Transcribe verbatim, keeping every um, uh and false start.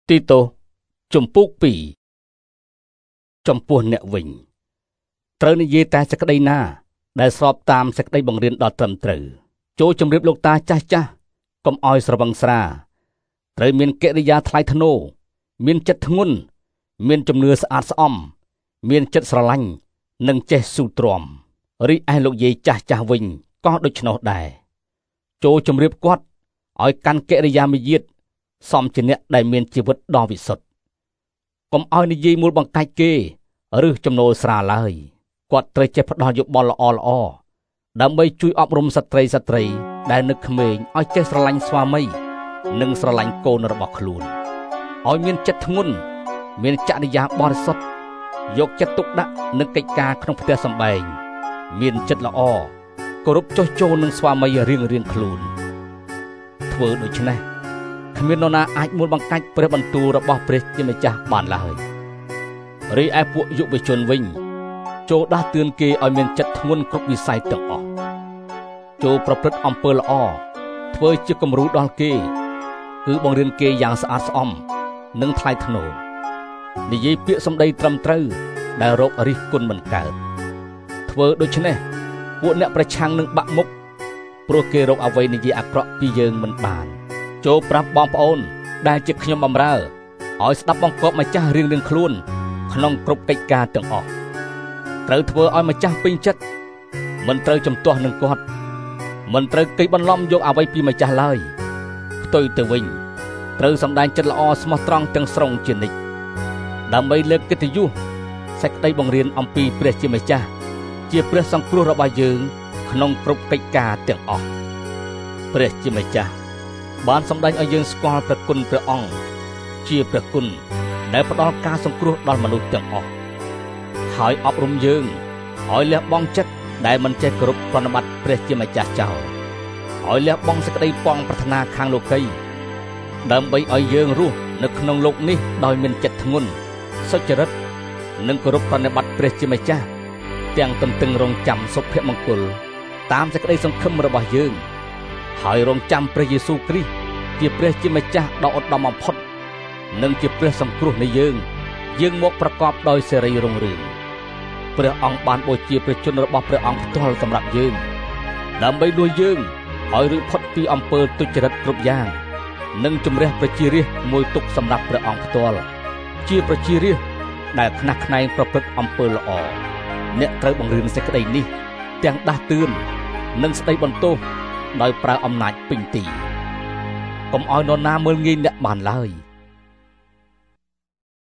ទីតូចំពុកពីរចំពោះអ្នកវិញត្រូវនិយាយតែសេចក្តីណាដែលស្របតាមសេចក្តីបង្រៀនដ៏ត្រឹមត្រូវចូលជម្រាបលោកតាចាស់ចាស់កុំឲ្យស្រវឹងស្រាត្រូវមានកិរិយាថ្លៃថ្នូរមានចិត្តធ្ងន់មានជំនឿស្អាតស្អំមានចិត្តស្រឡាញ់និងចេះស៊ូទ្រាំរីឯលោកយាយចាស់ចាស់វិញក៏ដូច្នោះដែរចូលជម្រាបគាត់ឲ្យកាន់កិរិយាមាយាទសមជាអ្នកដែលមានជីវិតដ៏វិសុទ្ធកុំឲ្យនិយាយមូលបង្កាច់គេឬចំណូលស្រាឡើយគាត់ត្រូវចេះផ្ដល់យោបល់ល្អល្អដើម្បីជួយអប់រំស្ត្រីស្ត្រីដែលនឹកក្មេងឲ្យចេះស្រឡាញ់ស្វាមីនិងស្រឡាញ់កូនរបស់ខ្លួនឲ្យមានចិត្តធ្ងន់មានចរិយាបរិសុទ្ធយកចិត្តទុកដាក់នឹងកិច្ចការក្នុងផ្ទះសម្បែងមានចិត្តល្អគោរពចុះចូលនឹងស្វាមីរៀងរៀងខ្លួនធ្វើដូច្នេះគ្មាននរណាអាចមួលបង្កាច់ព្រះបន្ទូលរបស់ព្រះជាម្ចាស់បានឡើយរីឯពួកយុវជនវិញចូលដាស់តឿនគេឲ្យមានចិត្តធ្ងន់គ្រប់វិស័យទាំងអស់ចូលប្រព្រឹត្តអំពើល្អធ្វើជាគំរូដល់គេគឺបង្រៀនគេយ៉ាងស្អាតស្អំនិងថ្លៃថ្នូរនិយាយពាក្យសម្ដីត្រឹមត្រូវដែលរករិះគន់មិនកើតធ្វើដូច្នេះពួកអ្នកប្រឆាំងនឹងបាក់មុខព្រោះគេរកអ្វីនិយាយអាក្រក់ពីយើងមិនបានចូលប្រាប់បងប្អូនដែលជាខ្ញុំបម្រើឲ្យស្ដាប់បង្គាប់ម្ចាស់រៀងរៀងខ្លួនក្នុងគ្រប់កិច្ចការទាំងអស់ត្រូវធ្វើឲ្យម្ចាស់ពេញចិត្តមិនត្រូវជំទាស់នឹងគាត់មិនត្រូវគេបន្លំយកអ្វីពីម្ចាស់ឡើយផ្ទុយទៅវិញត្រូវសម្ដែងចិត្តល្អស្មោះត្រង់ទាំងស្រុងជានិច្ចដើម្បីលើកកិត្តិយសសេចក្តីបង្រៀនអំពីព្រះជាម្ចាស់ជាព្រះសង្គ្រោះរបស់យើងក្នុងគ្រប់កិច្ចការទាំងអស់ព្រះជាម្ចាស់បានសម្ដែងឲ្យយើងស្គាល់ព្រះគុណព្រះអង្គជាព្រះគុណដែលផ្ដល់ការសង្គ្រោះដល់មនុស្សទាំងអស់ហើយអប់រំយើងឲ្យលះបង់ចិត្តដែលមិនចេះគោរពប្រណិប័តព្រះជាម្ចាស់ចោលឲ្យលះបង់សេចក្តីប៉ងប្រាថ្នាខាងលោកីដើម្បីឲ្យយើងរស់នៅក្នុងโลกនេះដោយមានចិត្តធ្ងន់សុចរិតនិងគោរពប្រណិប័តព្រះជាម្ចាស់ទាំងទន្ទឹងរង់ចាំសុភមង្គលតាមសេចក្តីសង្ឃឹមរបស់យើងហើយរងចាំព្រះយេស៊ូវគ្រីស្ទជាព្រះជាម្ចាស់ដ៏ឧត្តមបំផុតនិងជាព្រះសង្គ្រោះនៃយើងយើងមកប្រកបដោយសេរីរុងរឿងព្រះអង្គបានបូជាព្រះជន្មរបស់ព្រះអង្គផ្ទាល់សម្រាប់យើងដើម្បីលួចយើងឲ្យរួចផុតពីអំពើទុច្ចរិតគ្រប់យ៉ាងនិងជំរះប្រជារាស្ត្រមួយទុកសម្រាប់ព្រះអង្គផ្ទាល់ជាប្រជារាស្ត្រដែលខ្នះខ្នែងប្រព្រឹត្តអំពើល្អអ្នកត្រូវបង្រៀនសេចក្តីនេះទាំងដាស់តឿននិងស្ដីបន្ទោសដោយប្រើអំណាចពេញទីកុំឲ្យនរណាមើលងាយអ្នកបានឡើយ